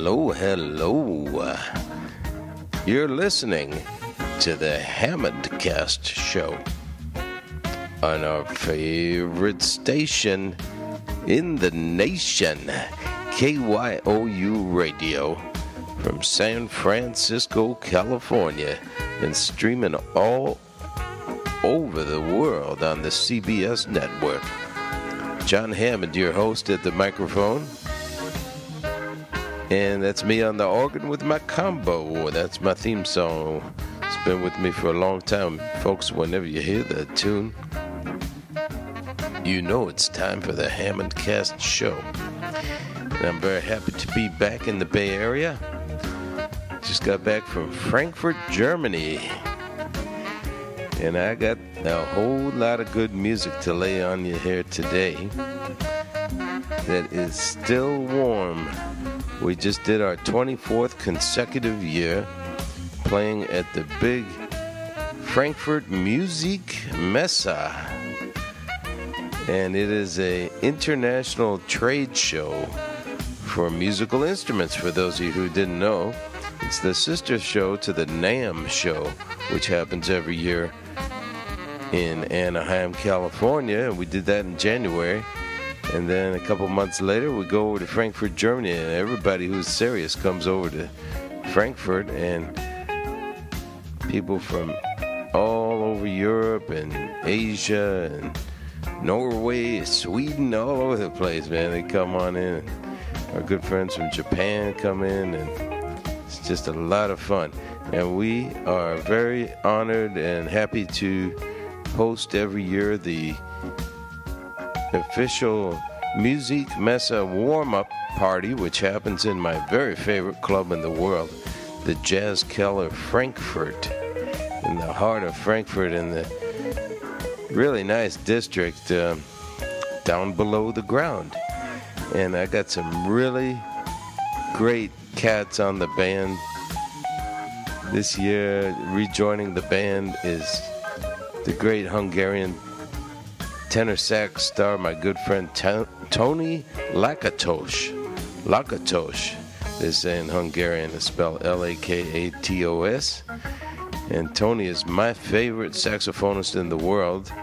Hello, hello. You're listening to the Hammondcast Show on our favorite station in the nation, KYOU Radio, from San Francisco, California, and streaming all over the world on the CBS network. John Hammond, your host at the microphone. And that's me on the organ with my combo. That's my theme song. It's been with me for a long time. Folks, whenever you hear that tune, you know it's time for the Hammondcast Show. And I'm very happy to be back in the Bay Area. Just got back from Frankfurt, Germany. And I got a whole lot of good music to lay on you here today that is still warm. We just did our 24th consecutive year playing at the big Frankfurt Musikmesse. And it is an international trade show for musical instruments, for those of you who didn't know. It's the sister show to the NAMM show, which happens every year in Anaheim, California. And we did that in January. And then a couple months later, we go over to Frankfurt, Germany, and everybody who's serious comes over to Frankfurt, and people from all over Europe and Asia and Norway, Sweden, all over the place, man. They come on in. Our good friends from Japan come in, and it's just a lot of fun. And we are very honored and happy to host every year the official Musikmesse warm-up party, which happens in my very favorite club in the world, the Jazz Keller Frankfurt, in the heart of Frankfurt, in the really nice district down below the ground. And I got some really great cats on the band. This year, rejoining the band is the great Hungarian tenor sax star, my good friend Tony Lakatos. Lakatos. They say in Hungarian, it's spelled Lakatos. And Tony is my favorite saxophonist in the world.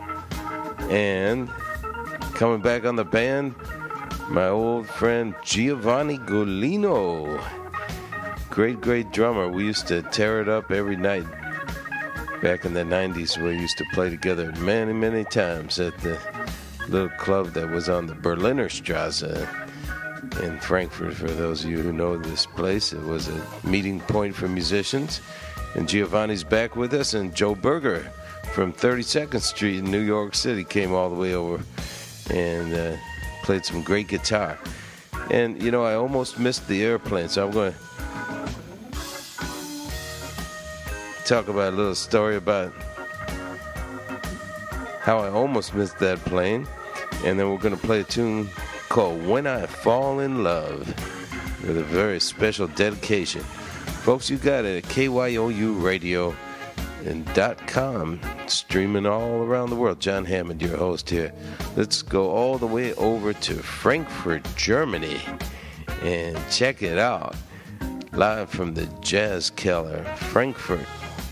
And coming back on the band, my old friend Giovanni Golino. Great, great drummer. We used to tear it up every night. Back in the 90s, we used to play together many, many times at the little club that was on the Berliner Strasse in Frankfurt. For those of you who know this place, it was a meeting point for musicians. And Giovanni's back with us, and Joe Berger from 32nd Street in New York City came all the way over and played some great guitar. And, you know, I almost missed the airplane, so I'm going to talk about a little story about how I almost missed that plane, and then we're going to play a tune called When I Fall in Love with a very special dedication. Folks, you got it at KYOU Radio and .com, streaming all around the world. John Hammond, your host here. Let's go all the way over to Frankfurt, Germany, and check it out. Live from the Jazz Keller, Frankfurt.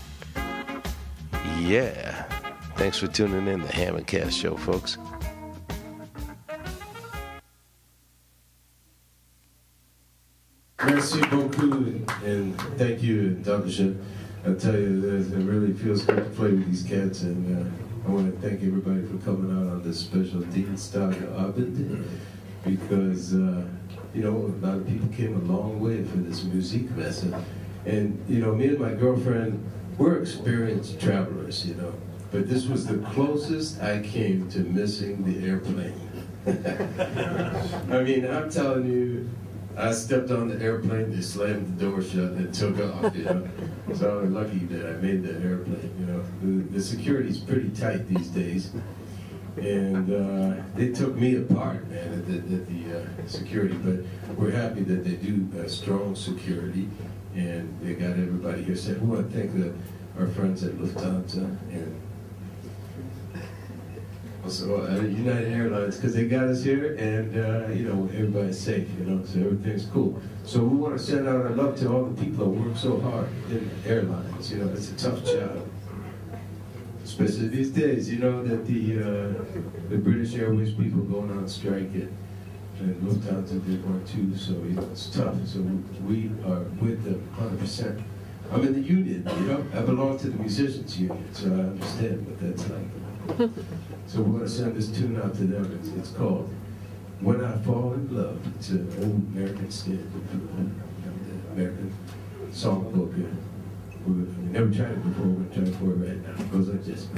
Yeah. Thanks for tuning in to the Hammondcast Show, folks. Merci beaucoup, and thank you, Dankeschön. I tell you, it really feels good to play with these cats, and I want to thank everybody for coming out on this special Dienstagabend, because, you know, a lot of people came a long way for this Musikmesse. And, you know, me and my girlfriend, we're experienced travelers, you know, but this was the closest I came to missing the airplane. I mean, I'm telling you, I stepped on the airplane, they slammed the door shut, and took off, you know. So I'm lucky that I made that airplane, you know. The security's pretty tight these days. And they took me apart, man, at the security. But we're happy that they do strong security, and they got everybody here. So we want to thank our friends at Lufthansa. And So United Airlines, because they got us here, and everybody's safe, so everything's cool. So we want to send out our love to all the people that work so hard in airlines. It's a tough job, especially these days. That the British Airways people going on strike and Lufthansa did one too. So it's tough. So we are with them 100%. I'm in the union. I belong to the musicians union, so I understand what that's like. So we're going to send this tune out to them. It's called When I Fall in Love. It's an old American standard, the American songbook. We never tried it before. We're going to try it for it right now. It goes like this.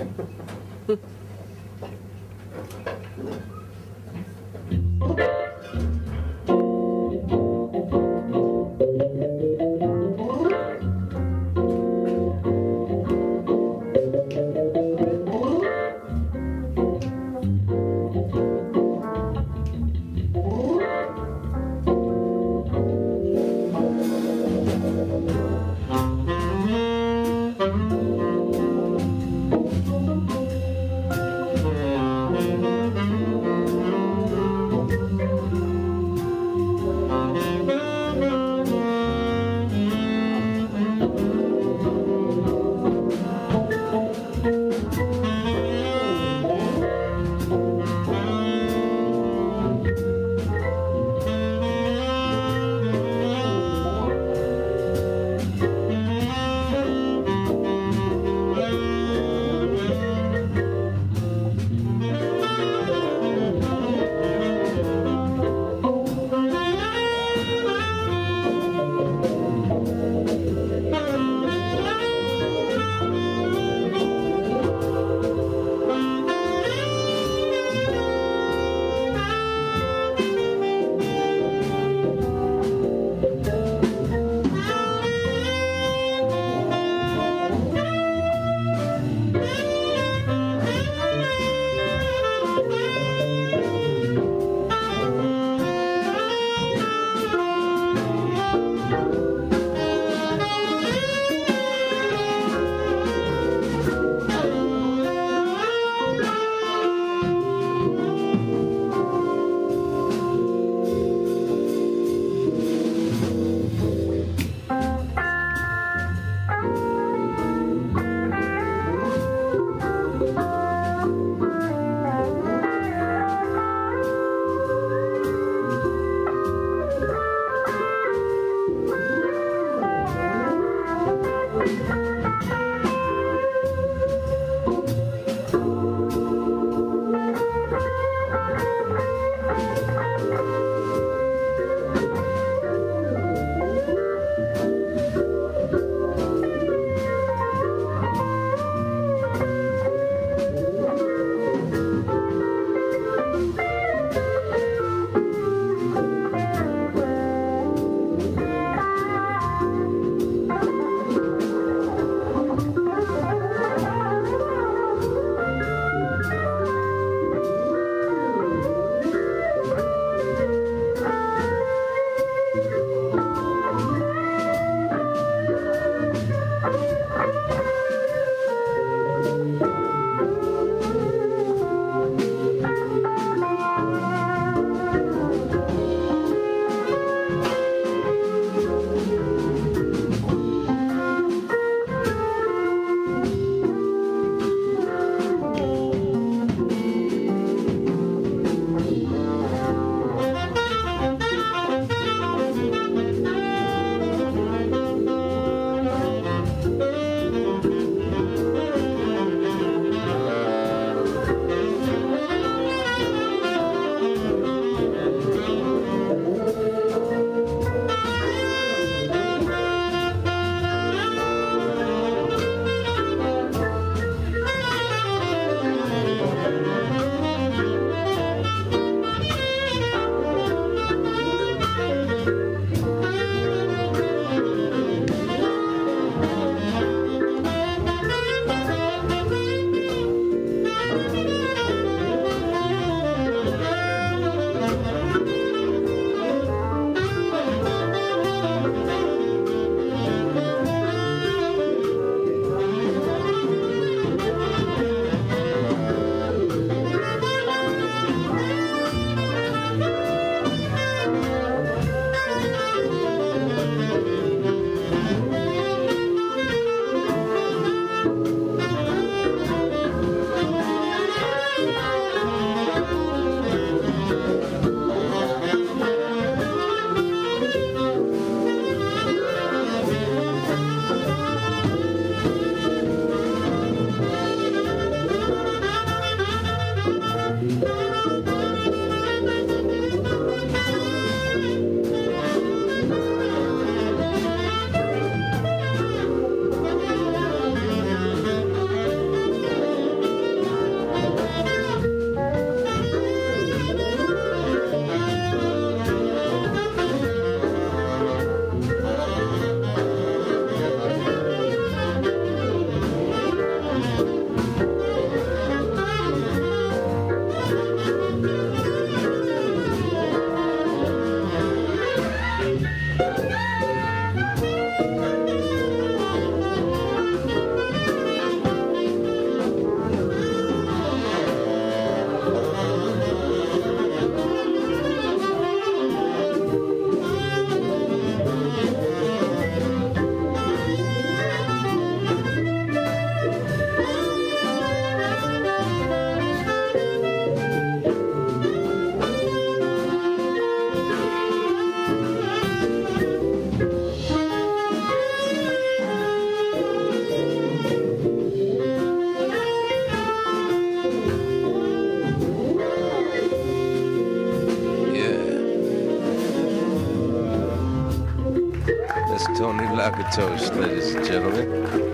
Akatosh, ladies and gentlemen.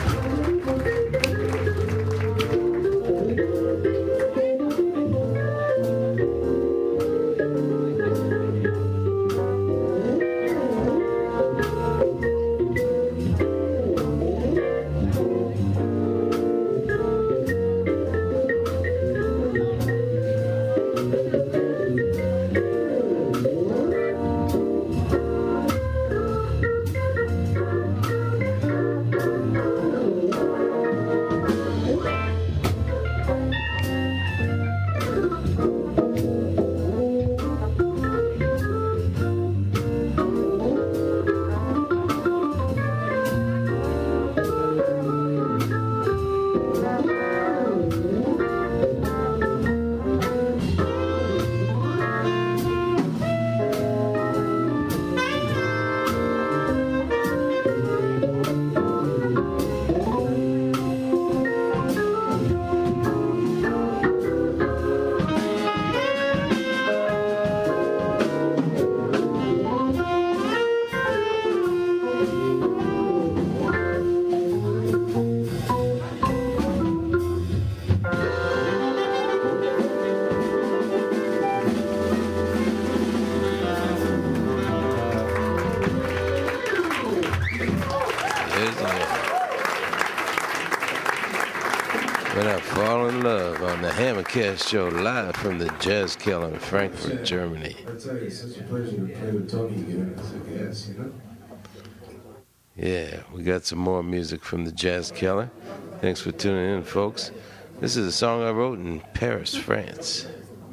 When I fall in love on the Hammercast show live from the Jazz Keller in Frankfurt, Germany. I tell you, it's such a pleasure to play with Tony again. It's like, yes, you know? Yeah, we got some more music from the Jazz Keller. Thanks for tuning in, folks. This is a song I wrote in Paris, France,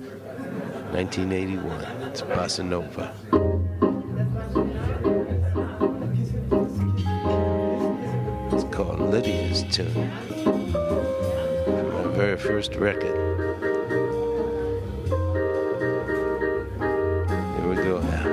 1981. It's Bossa Nova. It's called Lydia's Tune. Very first record. Here we go now.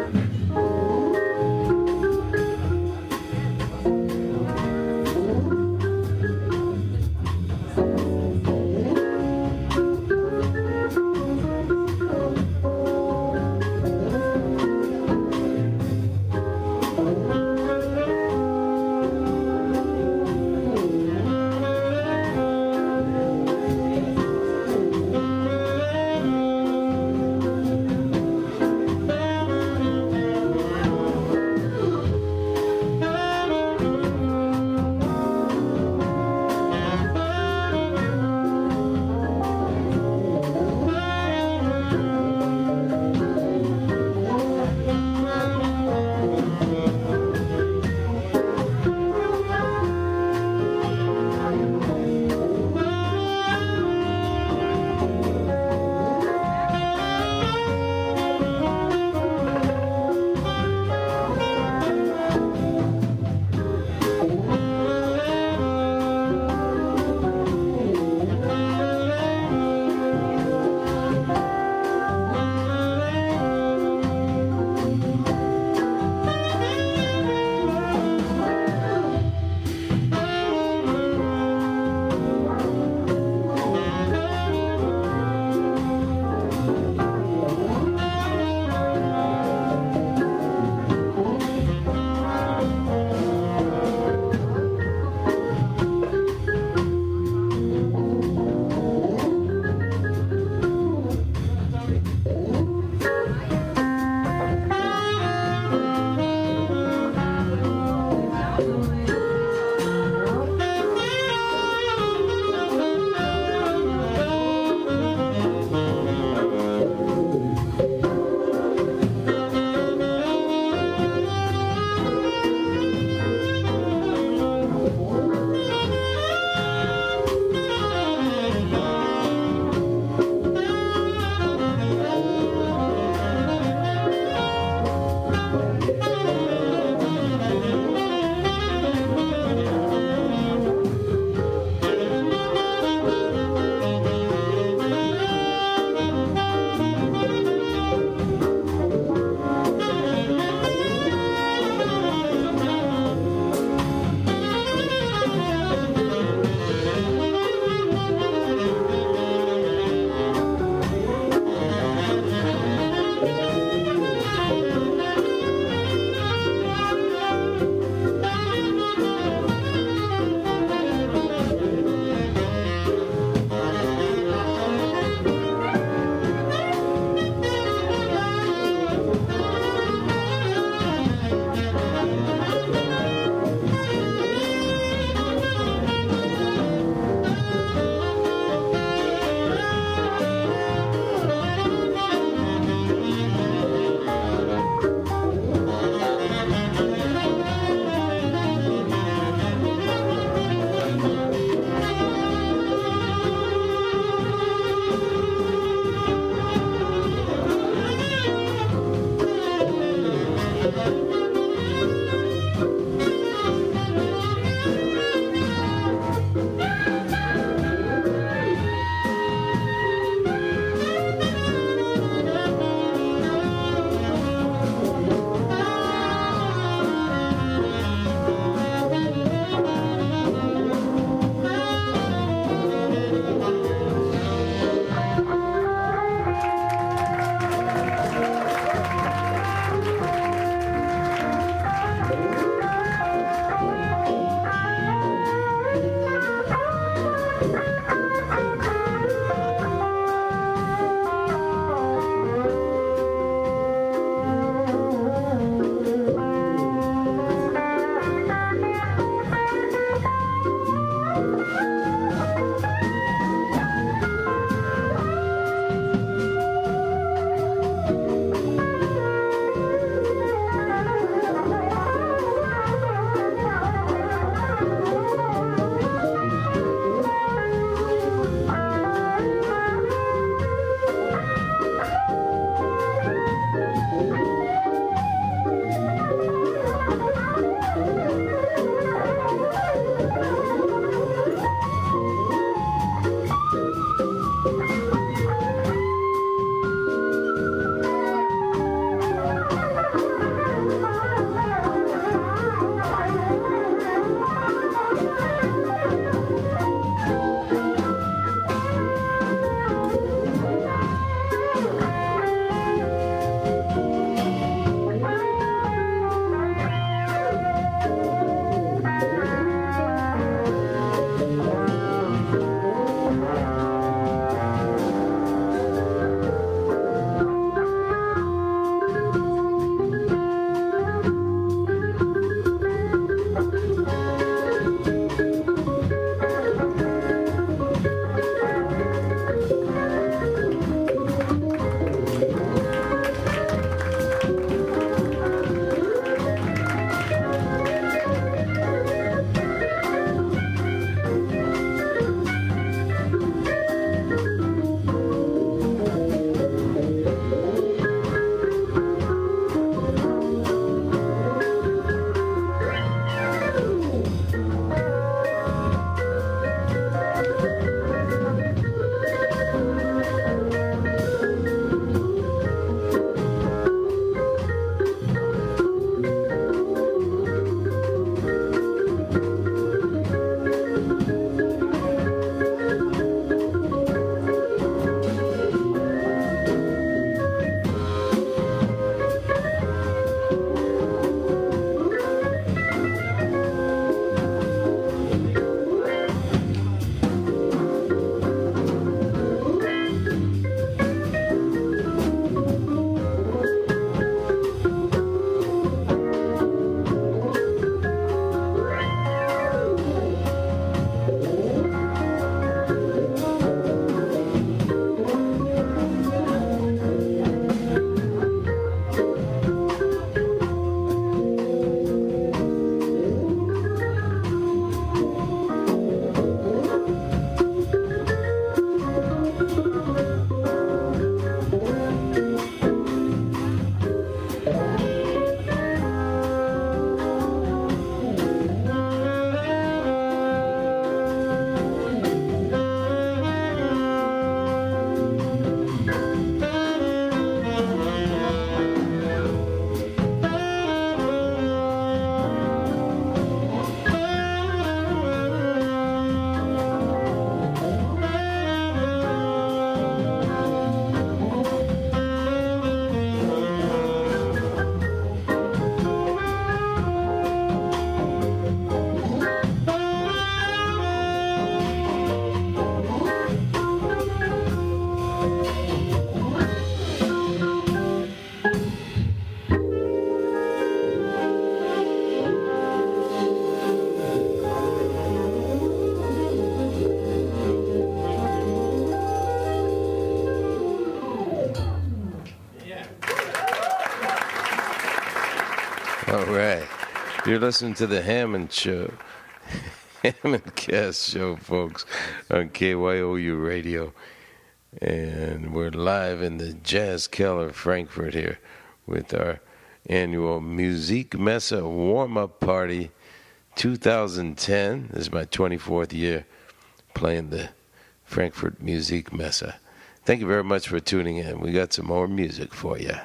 All right. You're listening to the Hammond Show. Hammond Cast Show, folks, on KYOU Radio. And we're live in the Jazz Keller Frankfurt here with our annual Musik Messe warm-up party 2010. This is my 24th year playing the Frankfurt Musik Messe. Thank you very much for tuning in. We got some more music for you.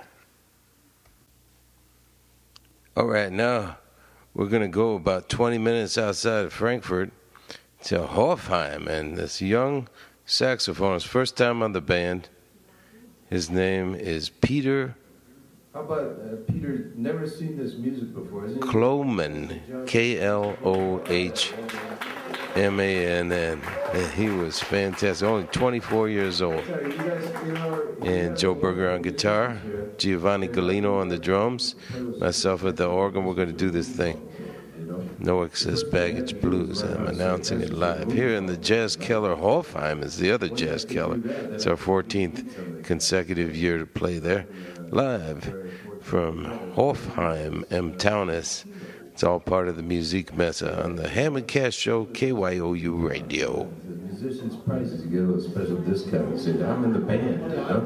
All right, now we're going to go about 20 minutes outside of Frankfurt to Hofheim, and this young saxophonist, first time on the band. His name is Peter. How about Peter? Never seen this music before, isn't he? Klohmann, Klohmann. He was fantastic. Only 24 years old. And Joe Berger on guitar, Giovanni Galino on the drums, myself at the organ. We're going to do this thing. No Excess Baggage Blues. I'm announcing it live. Here in the Jazz Keller Hofheim is the other Jazz Keller. It's our 14th consecutive year to play there. Live from Hofheim, M. Taunus. It's all part of the Musik Messe on the Hammond Cast Show, KYOU Radio. The musician's prices, you get a little special discount. You say, I'm in the band,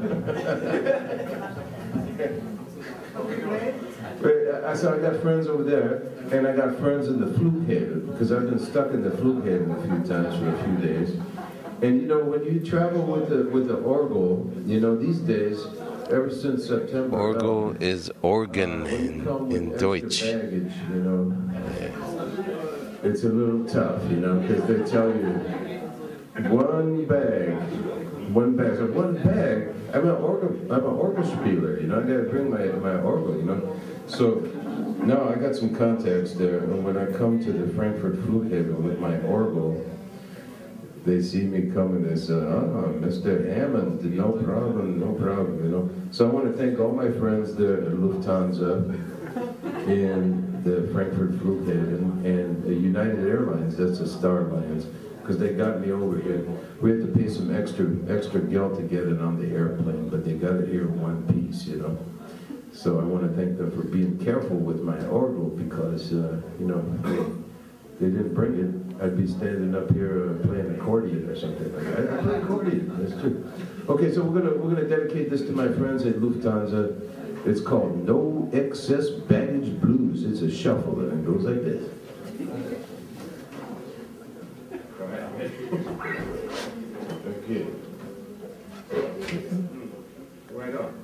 So I got friends over there, and I got friends in the flute head, because I've been stuck in the flute head a few times for a few days. And you know, when you travel with the orgel, you know, these days, ever since September. Orgel is organ in Deutsch. Baggage, you know, it's a little tough, you know, because they tell you one bag. So one bag. I'm an orgelspieler, you know. I got to bring my orgel, you know. So now I got some contacts there, and when I come to the Frankfurt Flute Haven with my orgel, they see me coming, they say, Mr. Hammond, no problem, you know. So I want to thank all my friends there at Lufthansa and the Frankfurt Flute Haven and the United Airlines, that's the Star Alliance, because they got me over here. We had to pay some extra geld to get it on the airplane, but they got it here in one piece, you know. So I want to thank them for being careful with my orgel, because, you know, they didn't bring it, I'd be standing up here playing accordion or something like that. I play accordion, that's true. Okay, so we're gonna dedicate this to my friends at Lufthansa. It's called No Excess Baggage Blues. It's a shuffle, and it goes like this. Okay. Right on.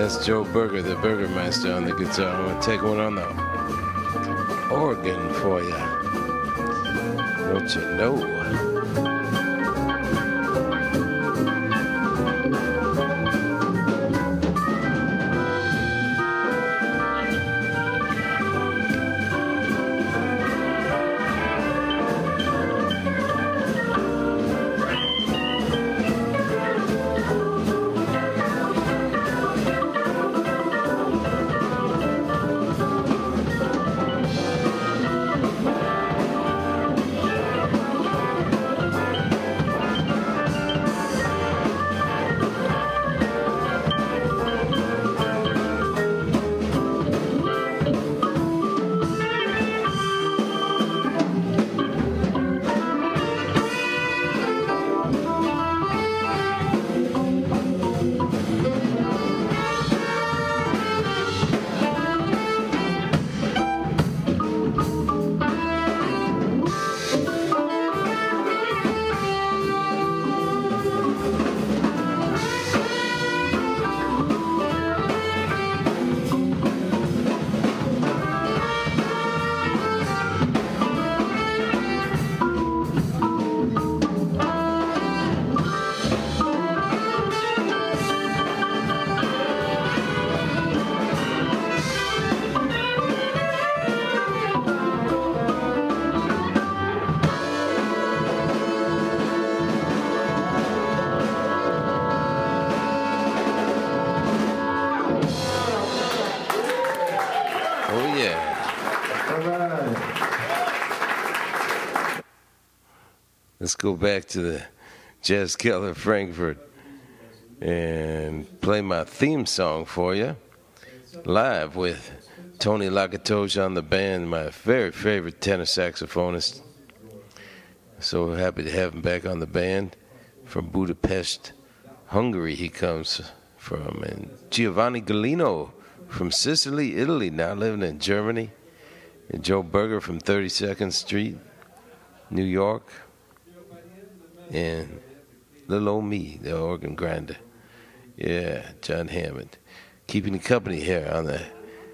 That's Joe Berger, the Burgermeister, on the guitar. I'm going to take one on the organ for you. Don't you know? Let's go back to the Jazz Keller Frankfurt and play my theme song for you live with Tony Lakatosh on the band, my very favorite tenor saxophonist. So happy to have him back on the band. From Budapest, Hungary he comes from. And Giovanni Galino from Sicily, Italy, now living in Germany. And Joe Berger from 32nd Street, New York. And little old me, the organ grinder. Yeah, John Hammond. Keeping you company here on the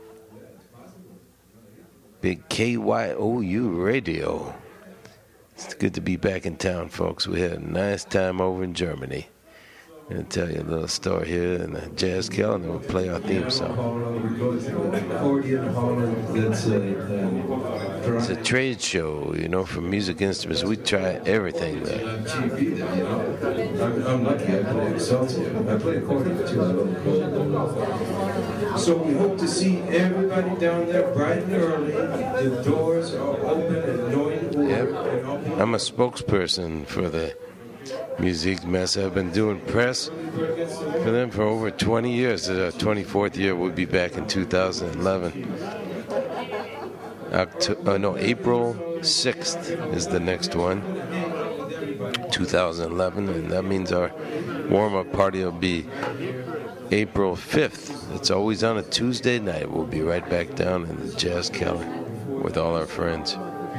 big KYOU radio. It's good to be back in town, folks. We had a nice time over in Germany. I'll tell you a little story here in the Jazz Keller, and then we'll play our theme song. It's a trade show, you know, for music instruments. We try everything there. I'm lucky I play Excelsior. I play accordion too. So we hope to see everybody down there bright and early. The doors are open and knowing. Yep. I'm a spokesperson for the Musique Messe. I've been doing press for them for over 20 years. The 24th year will be back in 2011. April 6th is the next one, 2011, and that means our warm-up party will be April 5th. It's always on a Tuesday night. We'll be right back down in the Jazz Keller with all our friends.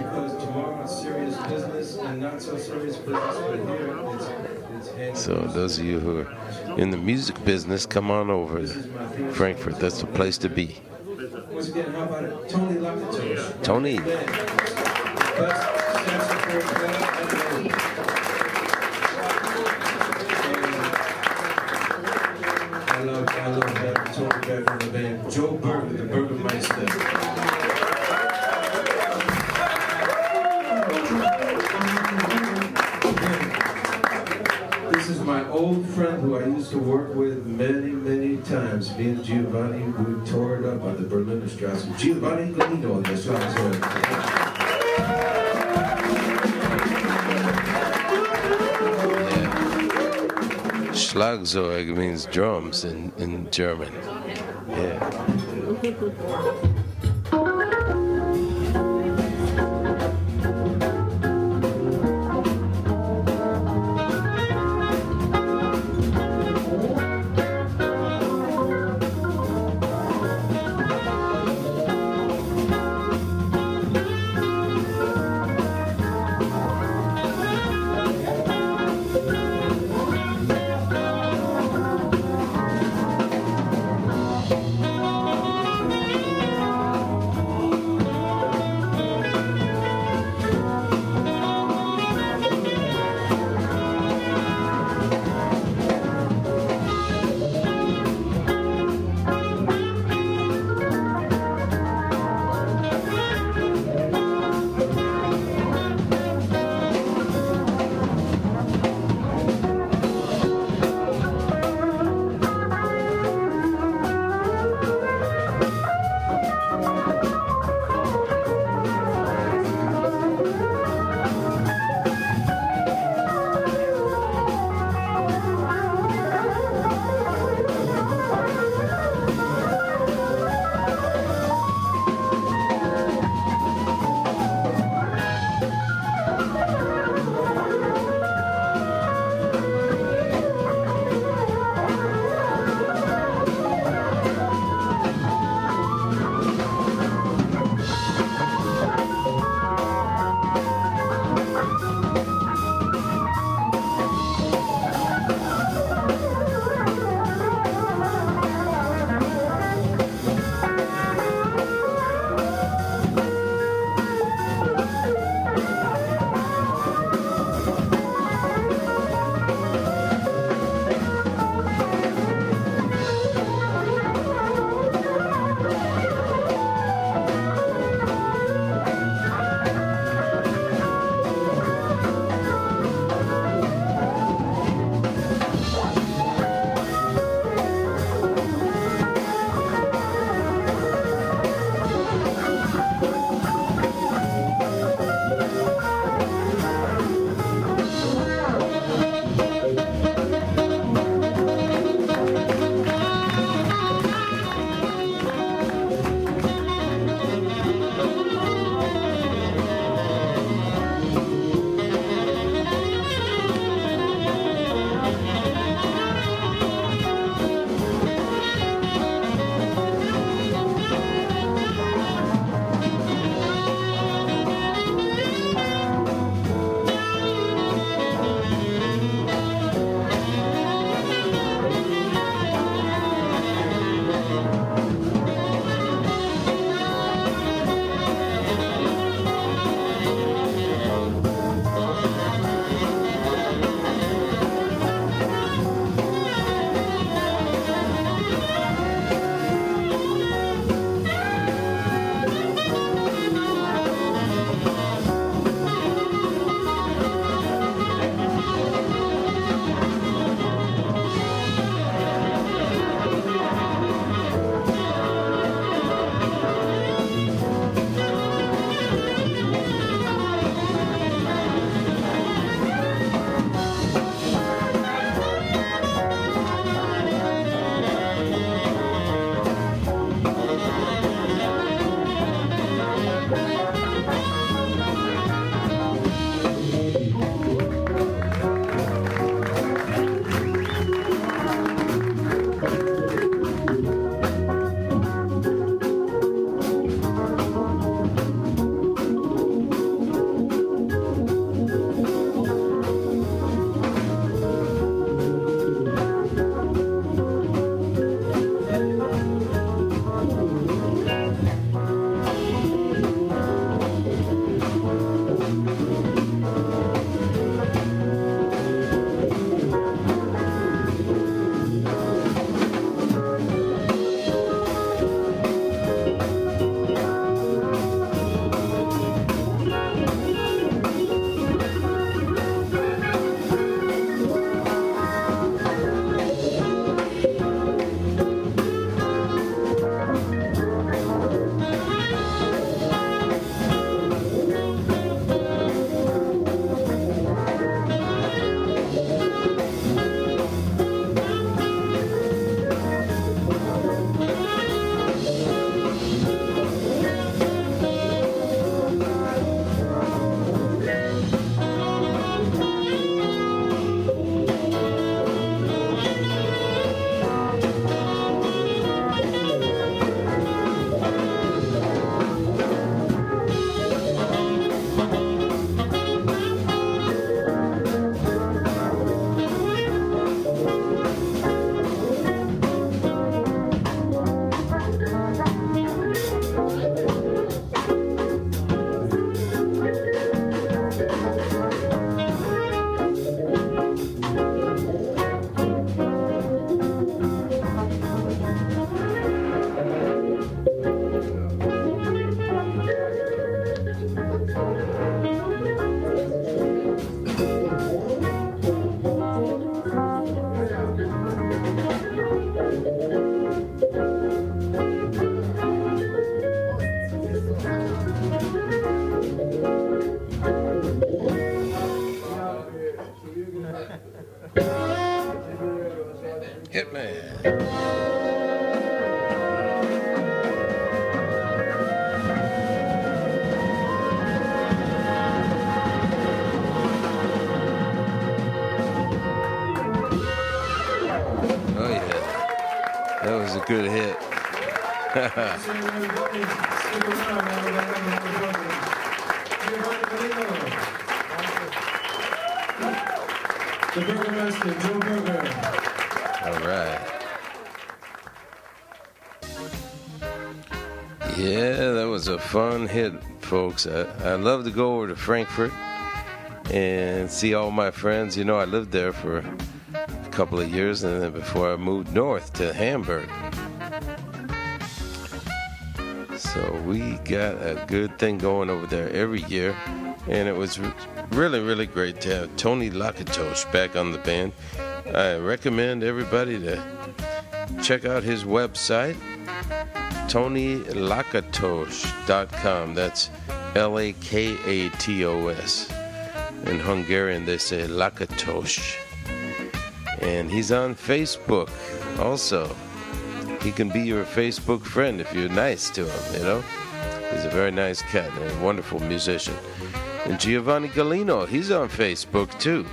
So those of you who are in the music business, come on over to Frankfurt. That's the place to be. Once again, how about it? Tony Lakatosh. Tony. I love having Tony back on the band. Joe Berger, the Burgermeister. This is my old friend who I used to work with many, many times. Me and Giovanni, we tore it up on the Berliner Strasse. Giovanni Galino on the Schlagzeug. Schlagzeug means drums in German. Yeah. man. Oh, yeah. That was a good hit. The Burgermaster, Joe Burger. All right. Yeah, that was a fun hit, folks. I love to go over to Frankfurt and see all my friends. You know, I lived there for a couple of years, and then before I moved north to Hamburg. So we got a good thing going over there every year, and it was really, really great to have Tony Lakatosh back on the band. I recommend everybody to check out his website, TonyLakatos.com. That's Lakatos. In Hungarian, they say Lakatos. And he's on Facebook also. He can be your Facebook friend if you're nice to him, you know. He's a very nice cat and a wonderful musician. And Giovanni Galino, he's on Facebook too.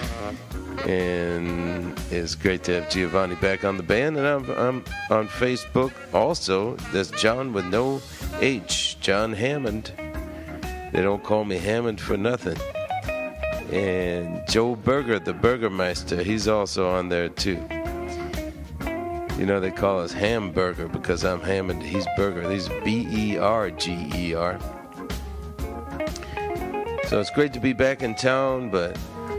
And it's great to have Giovanni back on the band. And I'm on Facebook also. That's John with no H, John Hammond. They don't call me Hammond for nothing. And Joe Burger, the Burgermeister, he's also on there too. You know, they call us Hamburger because I'm Hammond, he's Burger. He's Berger. So it's great to be back in town, but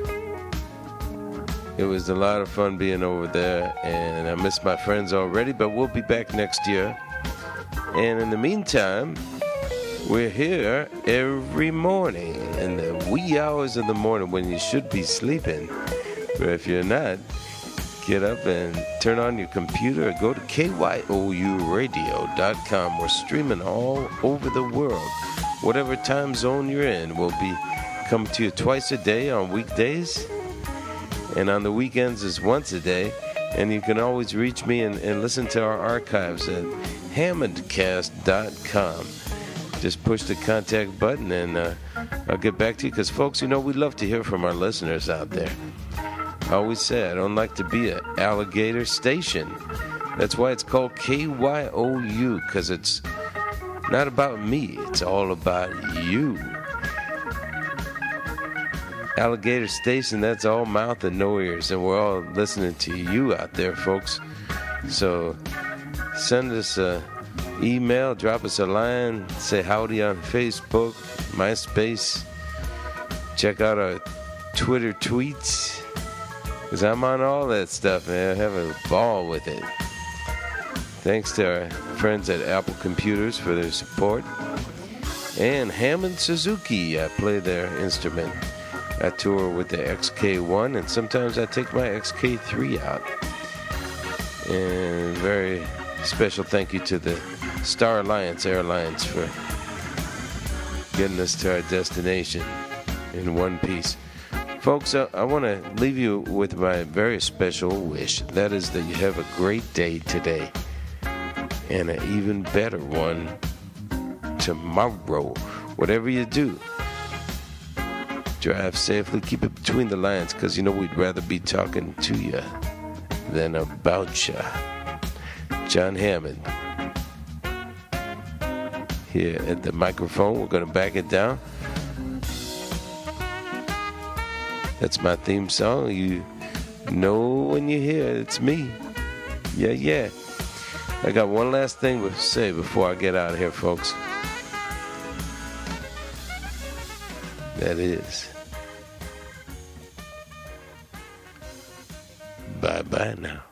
it was a lot of fun being over there, and I miss my friends already, but we'll be back next year. And in the meantime, we're here every morning in the wee hours of the morning when you should be sleeping. But if you're not, get up and turn on your computer or go to kyouradio.com. We're streaming all over the world. Whatever time zone you're in, we'll be coming to you twice a day on weekdays. And on the weekends is once a day. And you can always reach me and listen to our archives at hammondcast.com. Just push the contact button and I'll get back to you. Because, folks, you know, we love to hear from our listeners out there. I always say I don't like to be an alligator station. That's why it's called KYOU, because it's not about me. It's all about you. Alligator Station, that's all mouth and no ears, and we're all listening to you out there, folks. So send us an email, drop us a line, say howdy on Facebook, MySpace. Check out our Twitter tweets, because I'm on all that stuff, man. I have a ball with it. Thanks to our friends at Apple Computers for their support. And Hammond Suzuki, I play their instrument. I tour with the XK1, and sometimes I take my XK3 out. And very special thank you to the Star Alliance Airlines for getting us to our destination in one piece. Folks, I want to leave you with my very special wish. That is that you have a great day today, and an even better one tomorrow. Whatever you do, drive safely, keep it between the lines, because you know we'd rather be talking to you than about you. John Hammond here at the microphone. We're going to back it down. That's my theme song. You know when you hear it, it's me. Yeah. I got one last thing to say before I get out of here, folks. That is, bye-bye now.